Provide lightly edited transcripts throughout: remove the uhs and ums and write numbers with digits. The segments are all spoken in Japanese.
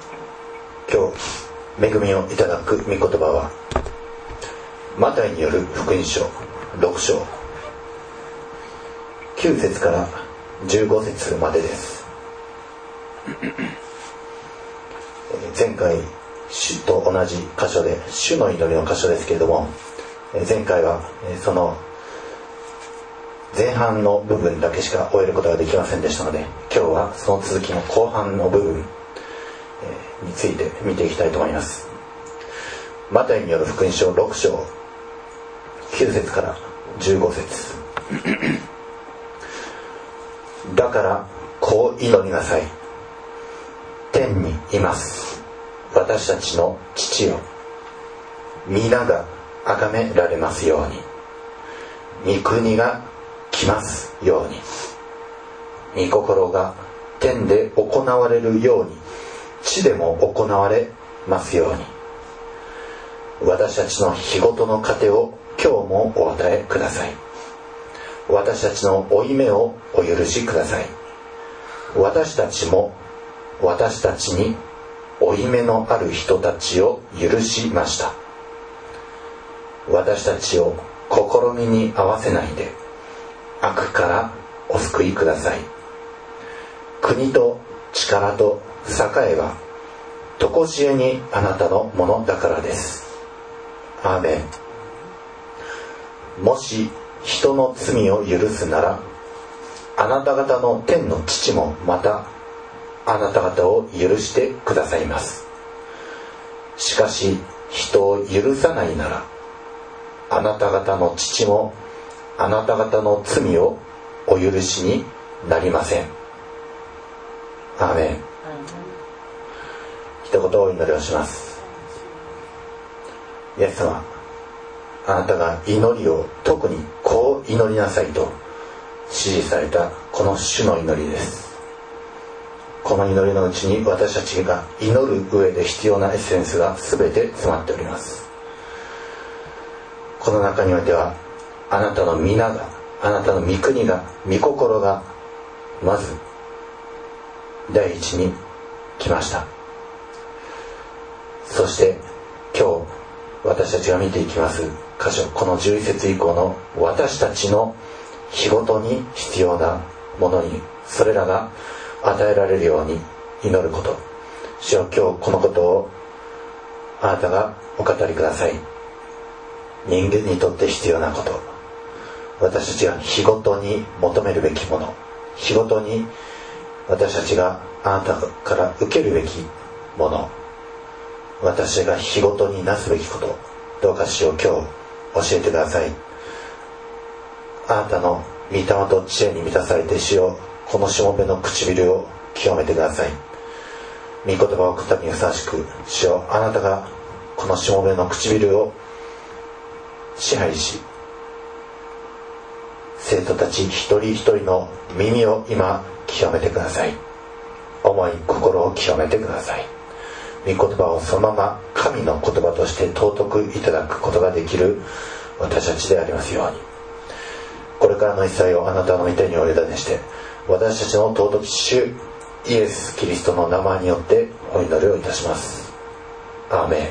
今日恵みをいただく御言葉はマタイによる福音書6章9節から15節までです。前回主と同じ箇所で主の祈りの箇所ですけれども、前回はその前半の部分だけしか終えることができませんでしたので、今日はその続きの後半の部分について見ていきたいと思います。マタイによる福音書6章9節から15節だからこう祈りなさい。天にいます私たちの父よ、皆が崇められますように、御国が来ますように、御心が天で行われるように地でも行われますように、私たちの日ごとの糧を今日もお与えください。私たちの負い目をお許しください。私たちも私たちに負い目のある人たちを許しました。私たちを試みに合わせないで悪からお救いください。国と力と栄はとこしえにあなたのものだからです。アーメン。もし人の罪を許すなら、あなた方の天の父もまたあなた方を許してくださいます。しかし人を許さないなら、あなた方の父もあなた方の罪をお許しになりません。アーメン。一言お祈りをします。イエス様、あなたが祈りを特にこう祈りなさいと指示されたこの主の祈りです。この祈りのうちに私たちが祈る上で必要なエッセンスが全て詰まっております。この中においてはあなたの皆が、あなたの御国が、御心がまず第一に来ました。そして今日私たちが見ていきます箇所、この11節以降の私たちの日ごとに必要なものにそれらが与えられるように祈ること。主よ、今日このことをあなたがお語りください。人間にとって必要なこと、私たちが日ごとに求めるべきもの、日ごとに私たちがあなたから受けるべきもの、私たちが日ごとになすべきこと、どうか主よ、今日教えてください。あなたの御霊と知恵に満たされて、主よ、このしもべの唇を清めてください。御言葉を送ったにふさわしく、主よ、あなたがこのしもべの唇を支配し、生徒たち一人一人の耳を今清めてください。思い心を清めてください。御言葉をそのまま神の言葉として尊くいただくことができる私たちでありますように、これからの一切をあなたの御手にお委ねして、私たちの尊き主イエス・キリストの名前によってお祈りをいたします。アーメ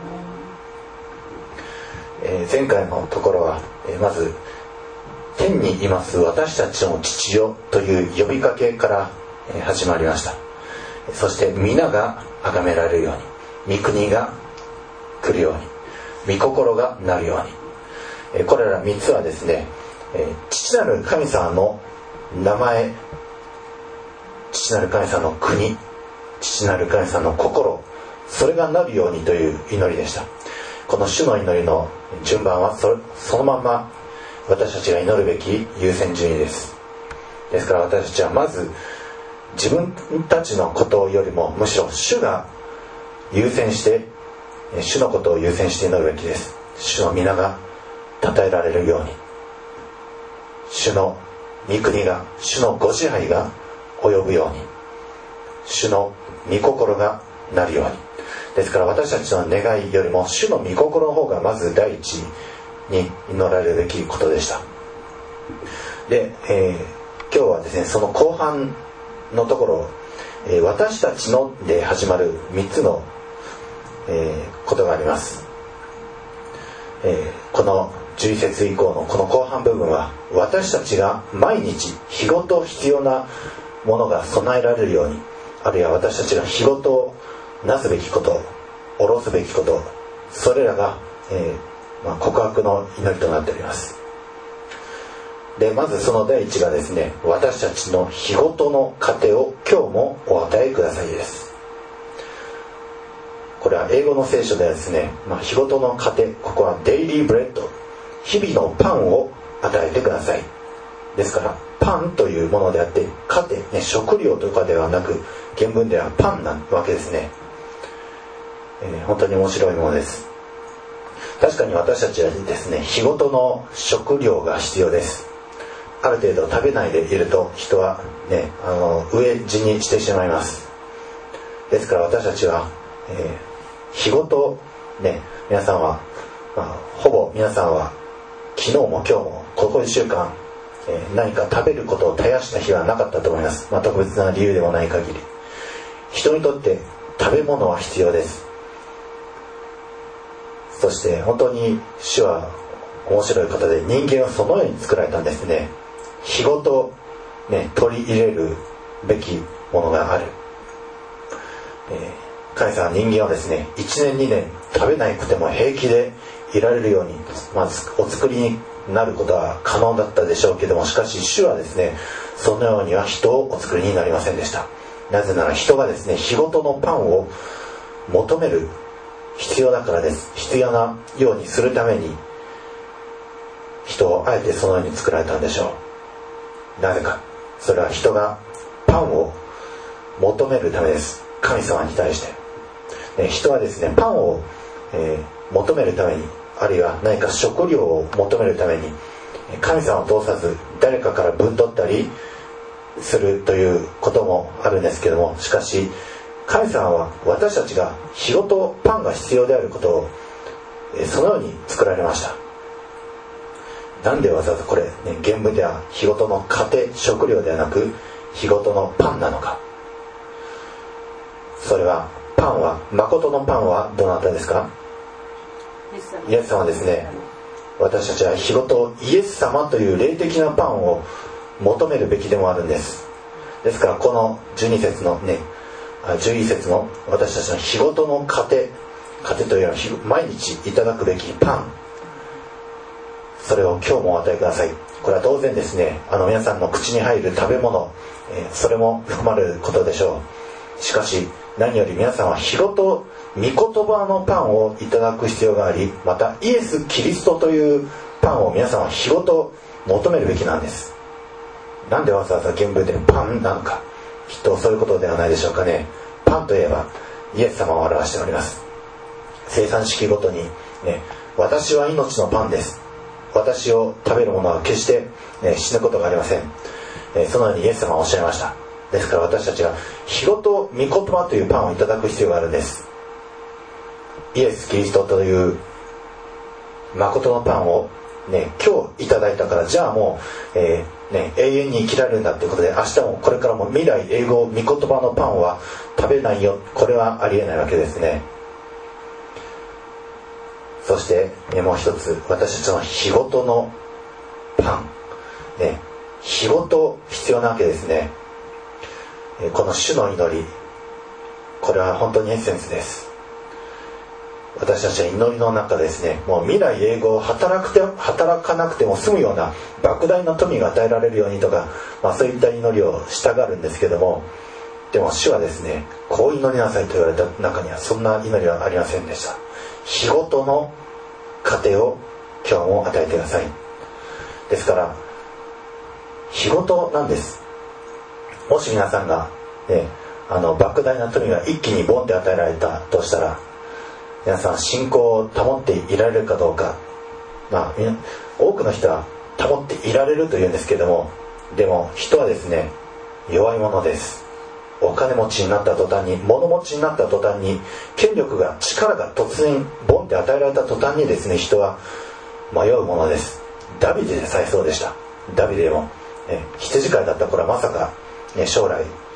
ン。前回のところは、まず天にいます私たちの父よという呼びかけから始まりました。そして皆が崇められるように、御国が来るように、御心がなるように、これら3つはですね、父なる神様の名前、父なる神様の国、父なる神様の心、それがなるようにという祈りでした。この主の祈りの順番はそのまま私たちが祈るべき優先順位です。ですから私たちはまず自分たちのことよりもむしろ主が優先して、主のことを優先して祈るべきです。主の皆が称えられるように、主の御国が、主のご支配が及ぶように、主の御心がなるように。ですから私たちの願いよりも主の御心の方がまず第一に祈られるべきことでした。で、今日はですね、その後半のところを私たちので始まる3つの、ことがあります。この11節以降のこの後半部分は、私たちが毎日日ごと必要なものが備えられるように、あるいは私たちが日ごとなすべきこと、下ろすべきこと、それらが、告白の祈りとなっております。で、まずその第一がですね、私たちの日ごとの糧を今日もお与えくださいです。これは英語の聖書ではですね、日ごとの糧、ここはデイリーブレッド、日々のパンを与えてください。ですからパンというものであって、糧、ね、食料とかではなく、原文ではパンなわけですね。本当に面白いものです。確かに私たちはですね、日ごとの食料が必要です。ある程度食べないでいると人はね、飢え死にしてしまいます。ですから私たちは、日ごとね、皆さんは、ほぼ皆さんは昨日も今日もここ1週間、何か食べることを絶やした日はなかったと思います。特別な理由でもない限り、人にとって食べ物は必要です。そして本当に主は面白い方で、人間はそのように作られたんですね。日ごと、ね、取り入れるべきものがある。神様は人間はですね、1年2年食べなくても平気でいられるように、お作りになることは可能だったでしょうけども、しかし主はですね、そのようには人をお作りになりませんでした。なぜなら人がですね、日ごとのパンを求める必要だからです。必要なようにするために人をあえてそのように作られたんでしょう。なぜか、それは人がパンを求めるためです。神様に対して、人はですね、パンを、求めるために、あるいは何か食料を求めるために神様を通さず誰かから分取ったりするということもあるんですけども、しかし神様は私たちが日ごとパンが必要であることをそのように作られました。なんでわざわざこれ、原文では日ごとの糧、食料ではなく日ごとのパンなのか。それはパンは、誠のパンはどなたですか？イエス様ですね。私たちは日ごとイエス様という霊的なパンを求めるべきでもあるんです。ですからこの12節のね、11節の私たちの日ごとの糧というのは毎日いただくべきパン、それを今日もお与えください。これは当然ですね、皆さんの口に入る食べ物、それも含まれることでしょう。しかし何より皆さんは日ごと御言葉のパンをいただく必要があり、またイエス・キリストというパンを皆さんは日ごと求めるべきなんです。なんでわざわざ原文でパンなのか、きっとそういうことではないでしょうかね。パンといえばイエス様を表しております。生産式ごとに、ね、私は命のパンです、私を食べる者は決して、死ぬことがありません、そのようにイエス様はおっしゃいました。ですから私たちは日ごと御言葉というパンをいただく必要があるんです。イエス・キリストという誠のパンを、ね、今日いただいたから、じゃあもう、永遠に生きられるんだということで、明日もこれからも未来永劫御言葉のパンは食べないよ、これはありえないわけですね。そして、もう一つ、私たちの日ごとのパン、日ごと必要なわけですね。この主の祈り、これは本当にエッセンスです。私たちは祈りの中でですね、もう未来永劫働かなくても済むような莫大な富が与えられるようにとか、そういった祈りをしたがるんですけども、でも主はですね、こう祈りなさいと言われた中にはそんな祈りはありませんでした。日ごとの糧を今日も与えてください。ですから日ごとなんです。もし皆さんが、莫大な富が一気にボンって与えられたとしたら、皆さん信仰を保っていられるかどうか、多くの人は保っていられるというんですけども、でも人はですね、弱いものです。お金持ちになった途端に、物持ちになった途端に、権力が、力が突然ボンって与えられた途端にですね、人は迷うものです。ダビデでさえそうでした。ダビデも、羊飼いだった頃はまさか、将来、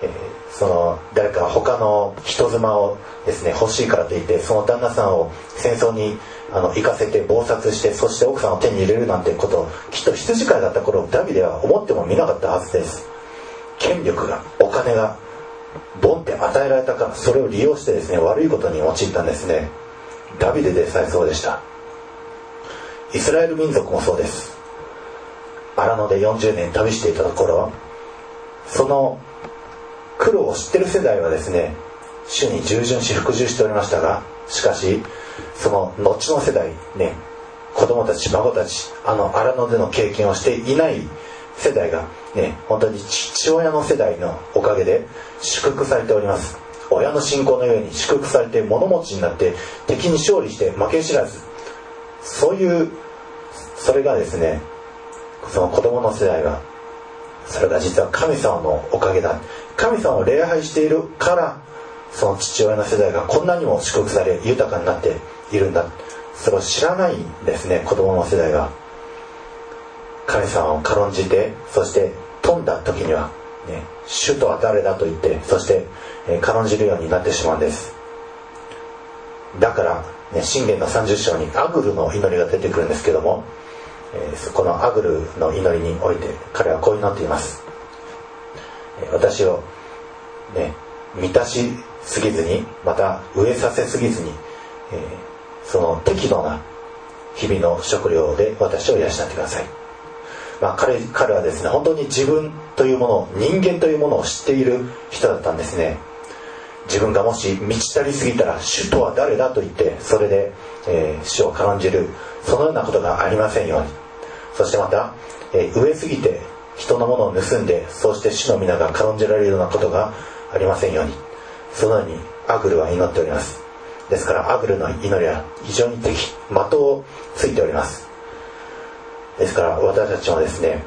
その誰か他の人妻をですね欲しいからといってその旦那さんを戦争に行かせて謀殺して、そして奥さんを手に入れるなんてことをきっと羊飼いだった頃ダビデは思ってもみなかったはずです。権力がお金がボンって与えられたから、それを利用してですね悪いことに陥ったんですね。ダビデでさえそうでした。イスラエル民族もそうです。荒野で40年旅していたところ、その苦労を知っている世代はですね主に従順し服従しておりましたが、しかしその後の世代ね、子供たち孫たち荒野での経験をしていない世代がね、本当に父親の世代のおかげで祝福されております。親の信仰のように祝福されて物持ちになって敵に勝利して負け知らず、それがですね、その子供の世代がそれが実は神様のおかげだ、神様を礼拝しているからその父親の世代がこんなにも祝福され豊かになっているんだ、それを知らないんですね。子供の世代が神様を軽んじて、そして富んだ時には、ね、主とは誰だと言って、そして軽んじるようになってしまうんです。だから、ね、箴言の30章にアグルの祈りが出てくるんですけども、このアグルの祈りにおいて彼はこう祈っています。私を、ね、満たしすぎずに、また飢えさせすぎずに、その適度な日々の食料で私を養ってください。彼はですね、本当に自分というもの、人間というものを知っている人だったんですね。自分がもし満ち足りすぎたら主とは誰だと言って、それで、主を軽んじる、そのようなことがありませんように。そしてまた、飢えすぎて人のものを盗んで、そして主の皆が軽んじられるようなことがありませんように、そのようにアグルは祈っております。ですからアグルの祈りは非常に的をついております。ですから私たちもですね、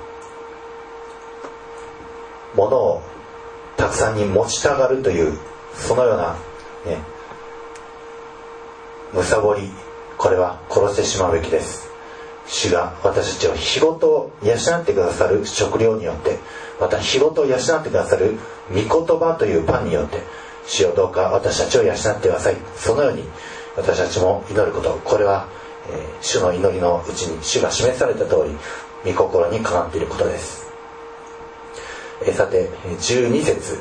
物をたくさんに持ちたがるというそのような、ね、貪り、これは殺してしまうべきです。主が私たちを日ごと養ってくださる食料によって、また日ごと養ってくださる御言葉というパンによって、主よどうか私たちを養ってください。そのように私たちも祈ること、これは、主の祈りのうちに主が示された通り御心にかなっていることです。さて12節、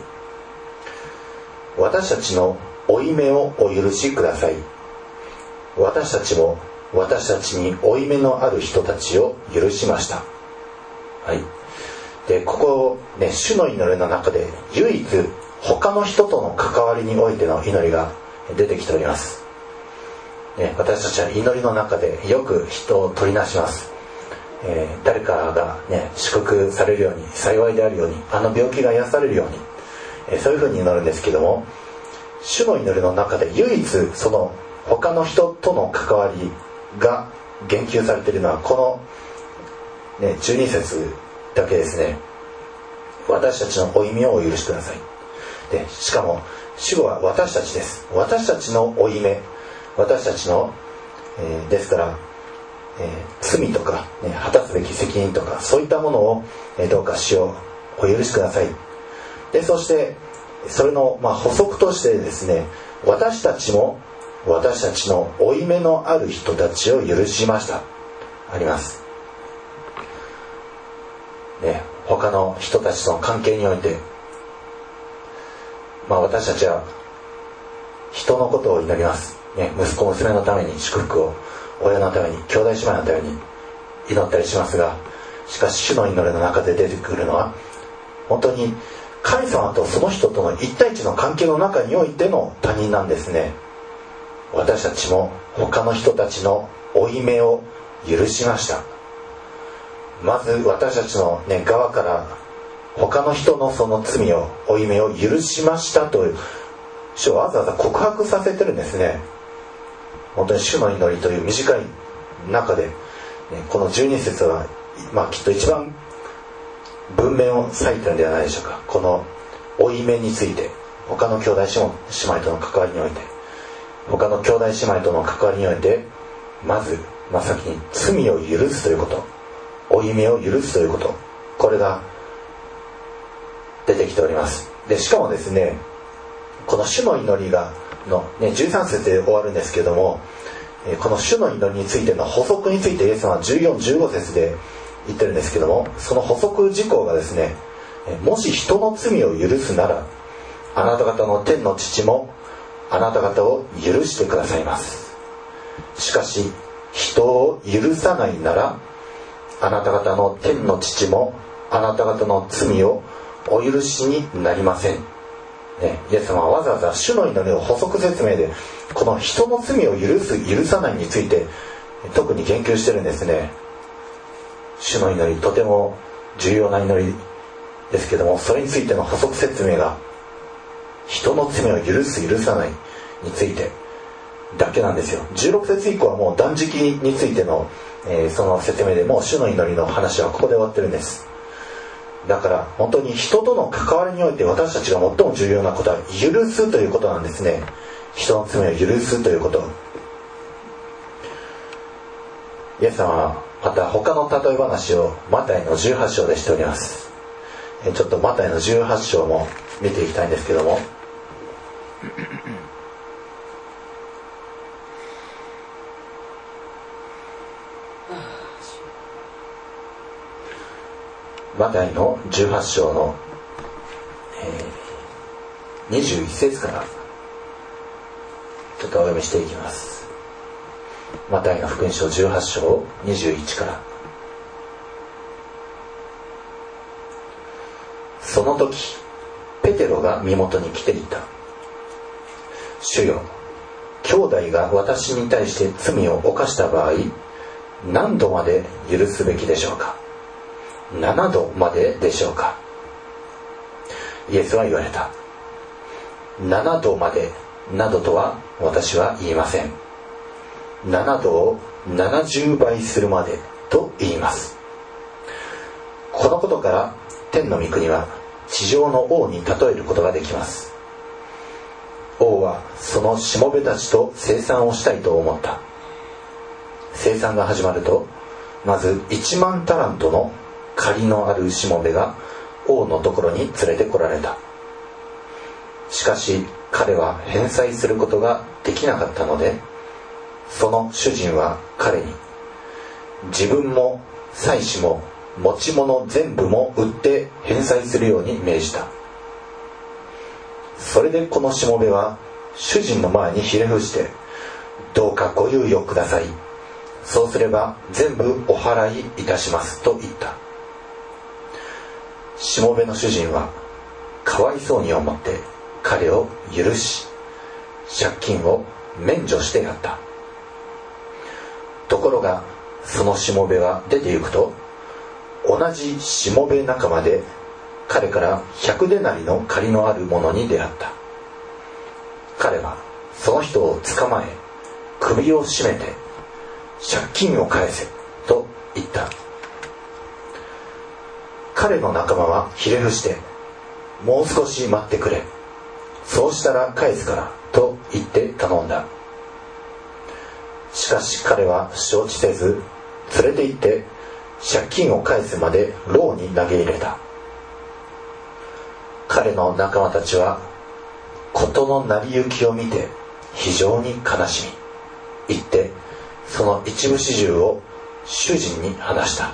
私たちの負い目をお許しください。私たちも私たちに負い目のある人たちを許しました。はい。で、ここね、主の祈りの中で唯一他の人との関わりにおいての祈りが出てきております。ね、私たちは祈りの中でよく人を取りなします。誰かがね、祝福されるように、幸いであるように、病気が癒されるように、そういうふうに祈るんですけども、主の祈りの中で唯一その他の人との関わりが言及されているのはこの、ね、12節だけですね。私たちの負い目をお許しください。で、しかも主語は私たちです。私たちの負い目、私たちの、ですから、罪とか、ね、果たすべき責任とか、そういったものを、どうか主をお許しください。で、そしてそれの、補足としてですね、私たちも私たちの負い目のある人たちを許しましたあります、ね、他の人たちとの関係において、私たちは人のことを祈ります、ね、息子娘のために祝福を、親のために、兄弟姉妹のために祈ったりしますが、しかし主の祈りの中で出てくるのは本当に神様とその人との一対一の関係の中においての他人なんですね。私たちも他の人たちの負い目を許しました。まず私たちの、側から他の人のその罪を、負い目を許しましたという主をわざわざ告白させてるんですね。本当に主の祈りという短い中で、この12節は、きっと一番文面を割いてるんではないでしょうか。この負い目について、他の兄弟姉妹との関わりにおいて、他の兄弟姉妹との関わりにおいて、まず真っ先に罪を許すということ、負い目を許すということ、これが出てきております。 でしかもですね、この主の祈りの、13節で終わるんですけども、この主の祈りについての補足についてイエス様は14、15節で言ってるんですけども、その補足事項がですね、もし人の罪を許すなら、あなた方の天の父もあなた方を許してくださいます。しかし人を許さないなら、あなた方の天の父もあなた方の罪をお許しになりません。イエス様はわざわざ主の祈りの補足説明で、この人の罪を許す許さないについて特に言及してるんですね。主の祈り、とても重要な祈りですけども、それについての補足説明が人の罪を許す許さないについてだけなんですよ。16節以降はもう断食についての、その説明でもう主の祈りの話はここで終わってるんです。だから本当に人との関わりにおいて私たちが最も重要なことは許すということなんですね。人の罪を許すということ。イエス様はまた他の例え話をマタイの18章でしております。ちょっとマタイの18章も見ていきたいんですけども、マタイの18章の、21節からちょっとお読みしていきます。マタイの福音書18章21から。その時ペテロが身元に来ていた。主よ、兄弟が私に対して罪を犯した場合、何度まで許すべきでしょうか。7度まででしょうか。イエスは言われた。7度までなどとは私は言いません。7度を70倍するまでと言います。このことから天の御国は地上の王に例えることができます。王はそのしもべたちと生産をしたいと思った。生産が始まると、まず1万タラントの借りのあるしもべが王のところに連れてこられた。しかし彼は返済することができなかったので、その主人は彼に、自分も妻子も持ち物全部も売って返済するように命じた。それでこのしもべは主人の前にひれ伏して、どうかご猶予ください。そうすれば全部お払いいたしますと言った。しもべの主人はかわいそうに思って彼を許し、借金を免除してやった。ところがそのしもべは出て行くと、同じしもべ仲間で彼から100デナリの借りのある者に出会った。彼はその人を捕まえ、首を絞めて、借金を返せと言った。彼の仲間はひれ伏して、もう少し待ってくれ、そうしたら返すからと言って頼んだ。しかし彼は承知せず、連れて行って借金を返すまで牢に投げ入れた。彼の仲間たちは事の成り行きを見て非常に悲しみ、行ってその一部始終を主人に話した。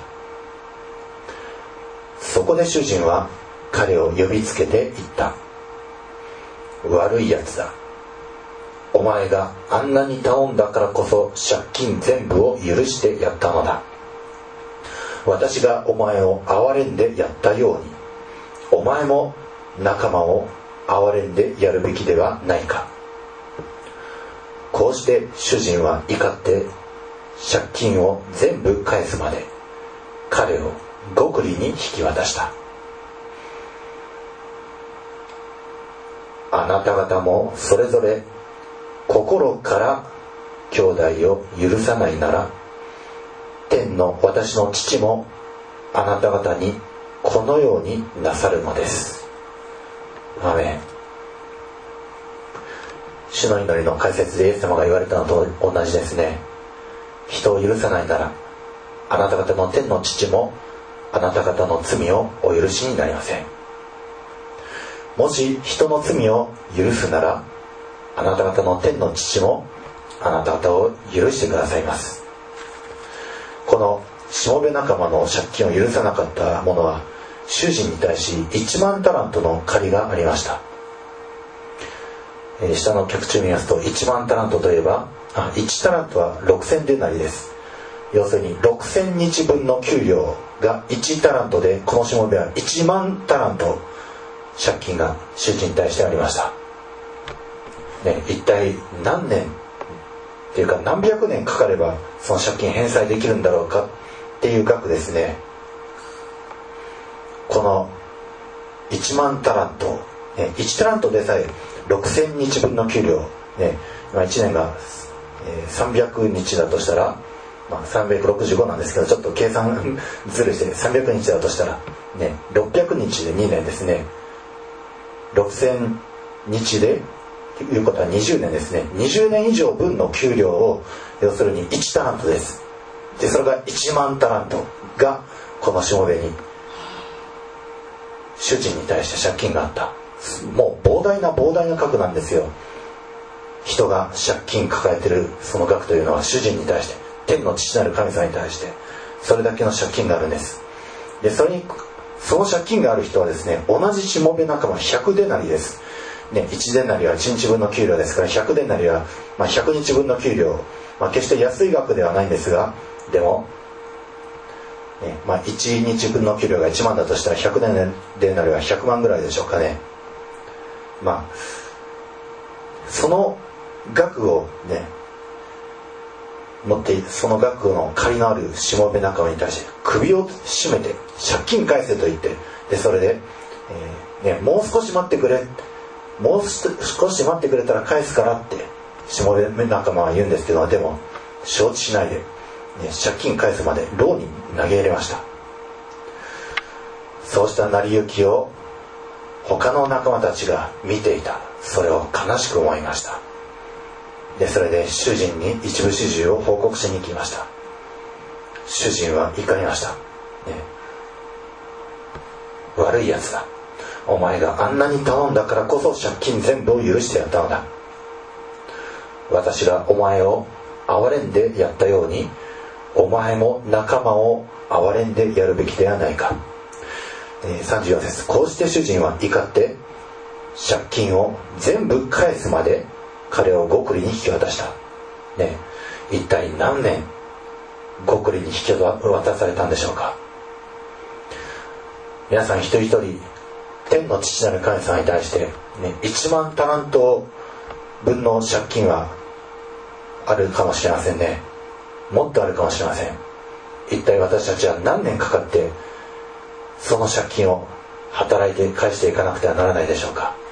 そこで主人は彼を呼びつけて言った。悪いやつだ。お前があんなに頼んだからこそ借金全部を許してやったのだ。私がお前を憐れんでやったように、お前も仲間を憐れんでやるべきではないか。こうして主人は怒って借金を全部返すまで彼を獄吏に引き渡した。あなた方もそれぞれ心から兄弟を許さないなら、天の私の父もあなた方にこのようになさるのです。アーメン。主の祈りの解説でイエス様が言われたのと同じですね。人を許さないなら、あなた方の天の父もあなた方の罪をお許しになりません。 もし人の罪を許すなら、あなた方の天の父もあなた方を許してくださいます。このしもべ仲間の借金を許さなかった者は、主人に対し1万タラントの借りがありました。下の脚注見ますと、1万タラントといえば、1タラントは6000デナリです。要するに6000日分の給料が1タラントで、このしもべは1万タラント借金が主人に対してありました、一体何年っていうか何百年かかればその借金返済できるんだろうかっていう額ですね。この1万タラント、1タラントでさえ6000日分の給料、1年が300日だとしたら、365なんですけど、ちょっと計算ずるして300日だとしたら、600日で2年ですね。6000日でということは20年ですね。20年以上分の給料を、要するに1タラントです。でそれが1万タラントがこのしもべに、主人に対して借金があった。もう膨大な額なんですよ。人が借金抱えてるその額というのは、主人に対して、天の父なる神様に対してそれだけの借金があるんです。でその借金がある人はですね、同じしもべ仲間100デナリです、1デナリは1日分の給料ですから、100デナリは100日分の給料、決して安い額ではないんですが、でも、1日分の給料が1万だとしたら100デナリは100万ぐらいでしょうかね。その額を持って、その額の借りのあるしもべ仲間に対して首を絞めて借金返せと言って、でそれで、もう少し待ってくれ、もう少し待ってくれたら返すからってしもべ仲間は言うんですけど、でも承知しないで、借金返すまで牢に投げ入れました。そうした成り行きを他の仲間たちが見ていた。それを悲しく思いました。でそれで主人に一部始終を報告しに行きました。主人は怒りました、悪いやつだ、お前があんなに頼んだからこそ借金全部を許してやったのだ。私がお前を憐れんでやったように、お前も仲間を憐れんでやるべきではないか。34節、こうして主人は怒って借金を全部返すまで彼を獄吏に引き渡した、一体何年獄吏に引き渡されたんでしょうか。皆さん一人一人、天の父なる神様に対して、1万タラント分の借金はあるかもしれませんね。もっとあるかもしれません。一体私たちは何年かかってその借金を働いて返していかなくてはならないでしょうか。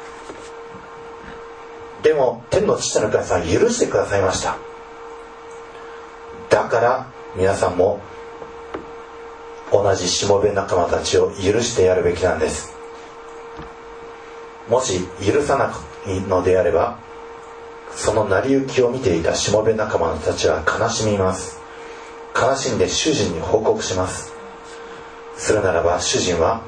でも天の父なる神様は許してくださいました。だから皆さんも同じしもべ仲間たちを許してやるべきなんです。もし許さないのであれば、その成り行きを見ていたしもべ仲間たちは悲しみます。悲しんで主人に報告します。するならば主人は、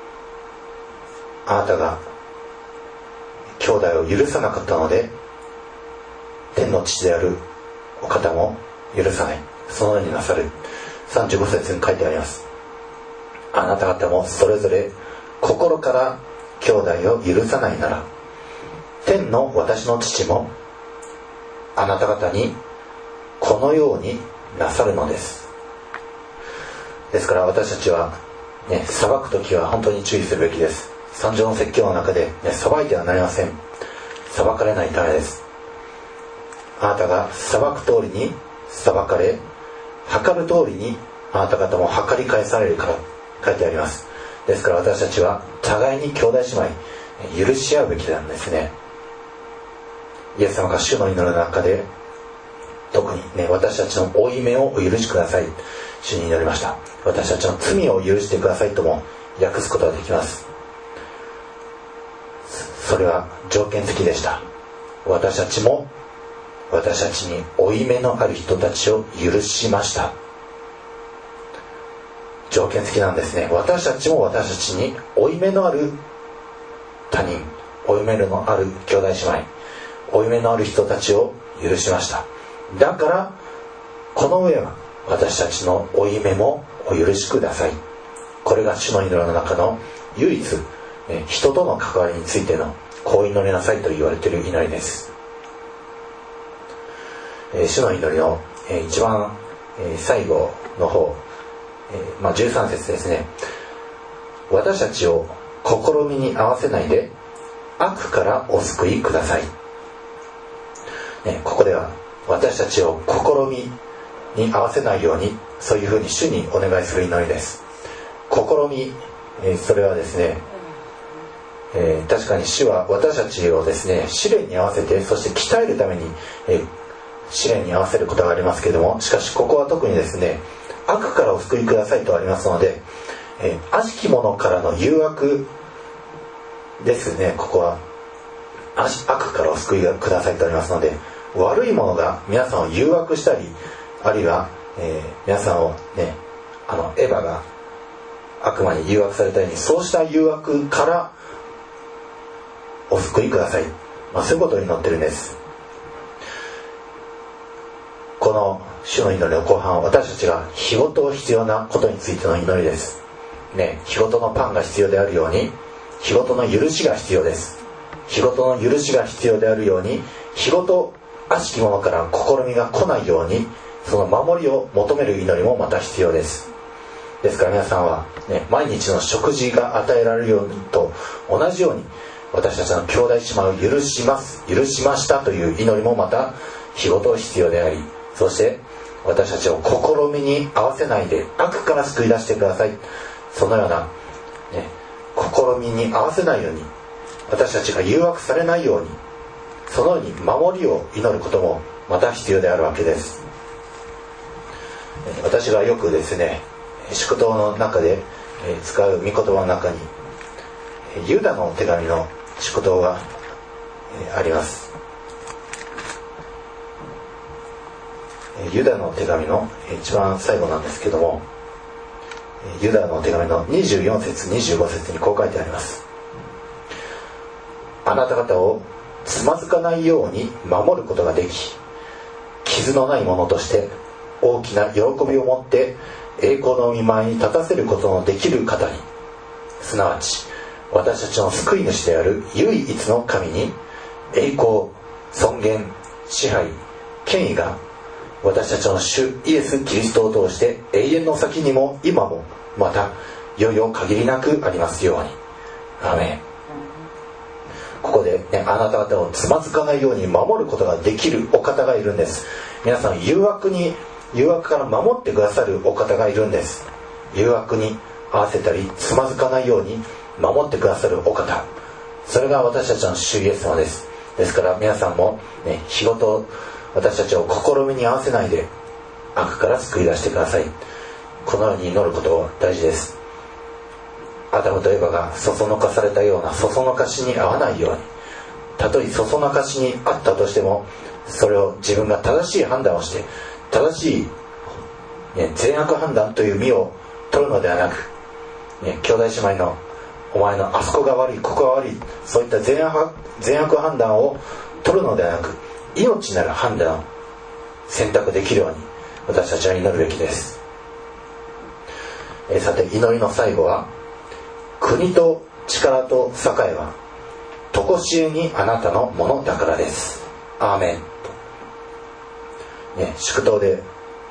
あなたが兄弟を許さなかったので天の父であるお方も許さない、そのようになさる。35節に書いてあります。あなた方もそれぞれ心から兄弟を許さないなら、天の私の父もあなた方にこのようになさるのです。ですから私たちは裁くときは本当に注意するべきです。三条の説教の中で、裁いてはなりません。裁かれないためです。あなたが裁く通りに裁かれ、測る通りにあなた方も測り返されるから書いてあります。ですから私たちは互いに兄弟姉妹許し合うべきなんですね。イエス様が主の祈りの中で特に私たちの負い目をお許しください、主に祈りました。私たちの罪を許してくださいとも訳すことができます。それは条件付きでした。私たちも私たちに負い目のある人たちを許しました。条件付きなんですね。私たちも私たちに負い目のある他人、負い目のある兄弟姉妹、負い目のある人たちを許しました。だからこの上は私たちの負い目もお許しください。これが主の祈りの中の唯一、人との関わりについてのこう祈りなさいと言われている祈りです。主の祈りの一番最後の方、13節ですね。私たちを試みに合わせないで悪からお救いください。ここでは私たちを試みに合わせないように、そういうふうに主にお願いする祈りです。試み、それはですね、確かに主は私たちをですね、試練に合わせて、そして鍛えるために、試練に合わせることがありますけれども、しかしここは特にですね、悪からお救いくださいとありますので、悪しき者からの誘惑ですね。ここは悪からお救いくださいとありますので、悪い者が皆さんを誘惑したり、あるいは、皆さんをね、エヴァが悪魔に誘惑されたように、そうした誘惑からお救いください、そういうことを祈ってるんです。この主の祈りの後半は、私たちが日ごと必要なことについての祈りですね。日ごとのパンが必要であるように、日ごとの許しが必要です。日ごとの許しが必要であるように、日ごと悪しき者から試みが来ないように、その守りを求める祈りもまた必要です。ですから皆さんは、毎日の食事が与えられるようにと同じように、私たちの兄弟姉妹を許します、許しましたという祈りもまた日ごと必要であり、そして私たちを試みに合わせないで悪から救い出してください。そのような、試みに合わせないように、私たちが誘惑されないように、そのように守りを祈ることもまた必要であるわけです。私がよくですね、祝祷の中で使う御言葉の中にユダの手紙の祝祷があります。ユダの手紙の一番最後なんですけども、ユダの手紙の24節25節にこう書いてあります。あなた方をつまずかないように守ることができ、傷のないものとして大きな喜びを持って栄光の御前に立たせることのできる方に、すなわち私たちの救い主である唯一の神に、栄光、尊厳、支配、権威が私たちの主イエス・キリストを通して永遠の先にも今もまたいよいよ限りなくありますように。アーメン。ここで、あなた方をつまずかないように守ることができるお方がいるんです。皆さん、誘惑から守ってくださるお方がいるんです。誘惑に合わせたりつまずかないように守ってくださるお方、それが私たちの主イエス様です。ですから皆さんも、日ごと私たちを試みに合わせないで悪から救い出してください。このように祈ること大事です。アダムとエバがそそのかされたようなそそのかしに合わないように、たとえそそのかしにあったとしても、それを自分が正しい判断をして、正しい、善悪判断という身を取るのではなく、兄弟姉妹のお前のあそこが悪いここが悪い、そういった善悪判断を取るのではなく、命なる判断を選択できるように私たちは祈るべきです。さて、祈りの最後は、国と力と栄えは常しえにあなたのものだからです。アーメンと、祝祷で、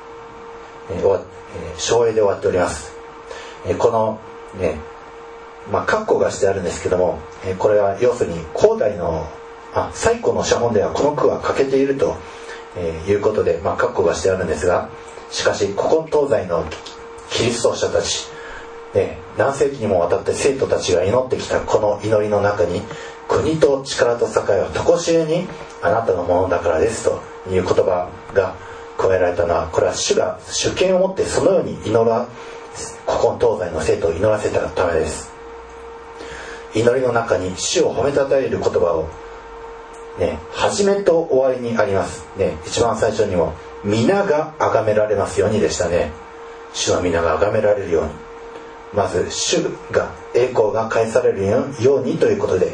唱詠で終わっております。この括弧がしてあるんですけども、これは要するに古代の最古の写本ではこの句は欠けているということで、括弧がしてあるんですが、しかし古今東西のキリスト者たち、何世紀にもわたって生徒たちが祈ってきたこの祈りの中に、国と力と栄えは常しえにあなたのものだからですという言葉が加えられたのは、これは主が主権を持ってそのように古今東西の生徒を祈らせたためです。祈りの中に主を褒めたたえる言葉を、始めと終わりにあります、一番最初にも皆が崇められますようにでしたね。主の皆が崇められるように、まず主が栄光が返されるようにということで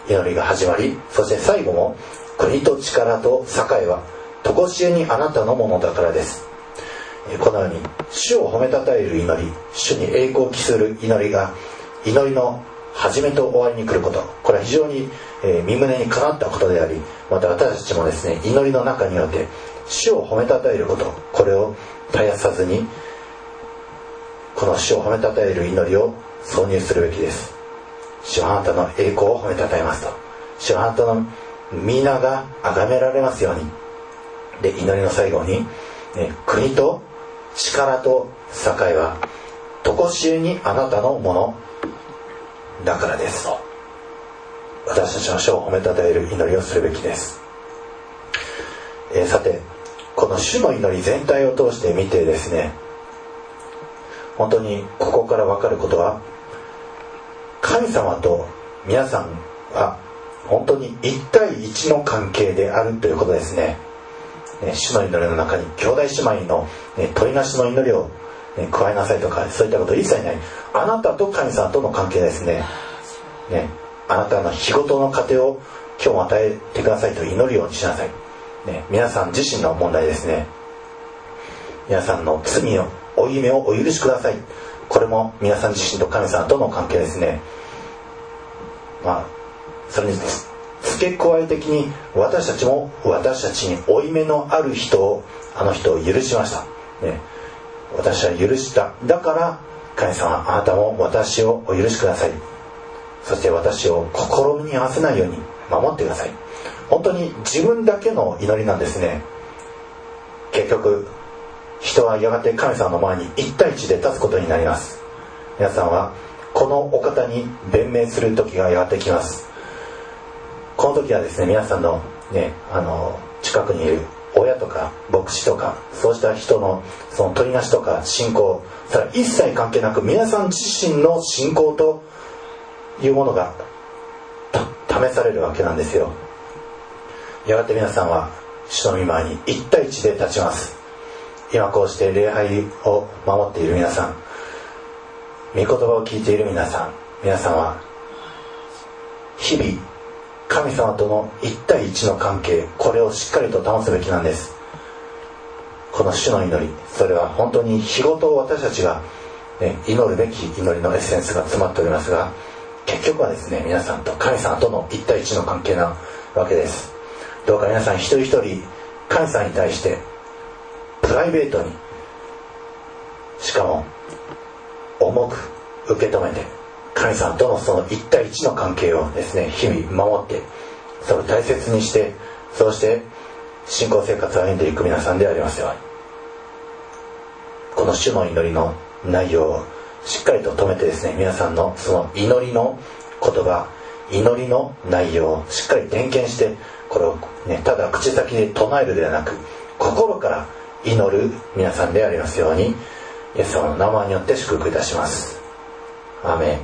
祈りが始まり、そして最後も国と力と栄は常しえにあなたのものだからです。このように主を褒めたたえる祈り、主に栄光を期する祈りが祈りの始めと終わりに来ること、これは非常に身胸にかなったことであり、また私たちもですね、祈りの中において主を褒めたたえること、これを絶やさずにこの主を褒めたたえる祈りを挿入するべきです。主はあなたの栄光を褒めたたえますと、主はあなたの皆が崇められますように。で、祈りの最後に、国と力と栄は常しえにあなたのものだからですと、私たちの主を褒めたたえる祈りをするべきです。さて、この主の祈り全体を通して見てですね、本当にここから分かることは、神様と皆さんは本当に一対一の関係であるということですね。主の祈りの中に兄弟姉妹の取りなしの祈りを加えなさいとか、そういったこと一切ない。あなたと神様との関係ですね。あなたの日ごとの糧を今日も与えてくださいと祈るようにしなさい。皆さん自身の問題ですね。皆さんの罪を負い目をお許しください。これも皆さん自身と神様との関係ですね。それに付け加え的に私たちも私たちに負い目のある人を、あの人を許しました、私は許した。だから神様、あなたも私をお許しください。そして私を試みに合わせないように守ってください。本当に自分だけの祈りなんですね。結局人はやがて神様の前に一対一で立つことになります。皆さんはこのお方に弁明する時がやがてきます。この時はですね、皆さんの近くにいる親とか牧師とか、そうした人のその取りなしとか信仰、それは一切関係なく、皆さん自身の信仰というものが試されるわけなんですよ。やがて皆さんは主の御前に一対一で立ちます。今こうして礼拝を守っている皆さん、御言葉を聞いている皆さんは日々神様との一対一の関係、これをしっかりと保つべきなんです。この主の祈り、それは本当に日ごと私たちが、祈るべき祈りのエッセンスが詰まっておりますが、結局はですね、皆さんと神様との一対一の関係なわけです。どうか皆さん一人一人神様に対してプライベートに、しかも重く受け止めて、神様とのその一対一の関係をですね、日々守って、それを大切にして、そうして信仰生活を歩んでいく皆さんでありますように。この主の祈りの内容をしっかりと止めてですね、皆さんのその祈りの言葉、祈りの内容をしっかり点検して、これをただ口先で唱えるではなく、心から祈る皆さんでありますように、イエス様の名前によって祝福いたします。アーメン。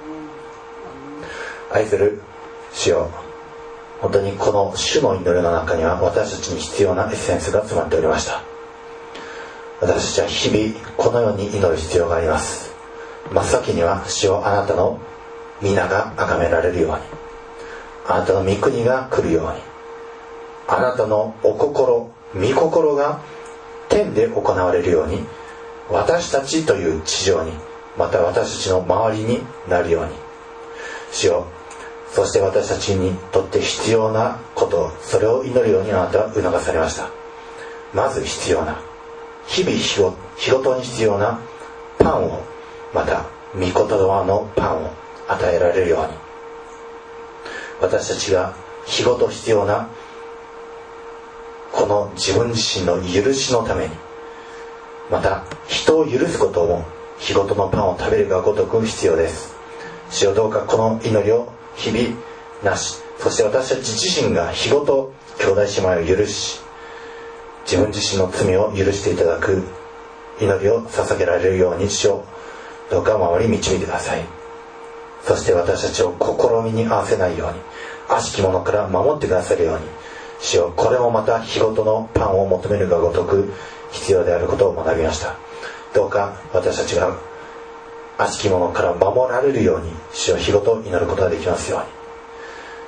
愛する主よ、本当にこの主の祈りの中には私たちに必要なエッセンスが詰まっておりました。私たちは日々このように祈る必要があります。真っ先には主よ、あなたの皆が崇められるように、あなたの御国が来るように、あなたのお心、御心が天で行われるように、私たちという地上に、また私たちの周りになるように。主よ、そして私たちにとって必要なこと、それを祈るようにあなたは促されました。まず必要な、日々日ごとに必要なパンを、また御言葉のパンを与えられるように、私たちが日ごと必要なこの自分自身の許しのために、また人を許すことも日ごとのパンを食べるがごとく必要です。主よ、どうかこの祈りを日々なし、そして私たち自身が日ごと兄弟姉妹を許し、自分自身の罪を許していただく祈りを捧げられるように、主よ、どうか守り導いてください。そして私たちを試みに合わせないように、悪しきものから守ってくださるように、主よ、これもまた日ごとのパンを求めるがごとく必要であることを学びました。どうか私たちが悪しきものから守られるように、主よ、日ごと祈ることができますように。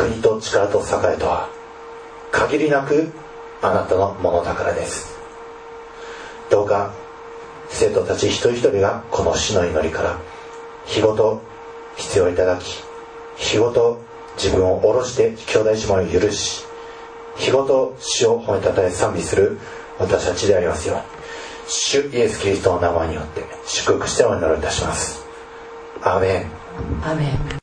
国と力と栄とは限りなくあなたのものだからです。どうか生徒たち一人一人がこの主の祈りから日ごと必要いただき、日ごと自分を下ろして兄弟姉妹を許し、日ごと主を褒めたたえ賛美する私たちでありますように、主イエスキリストの名前によって祝福してお祈りいたします。アーメン。 アーメン。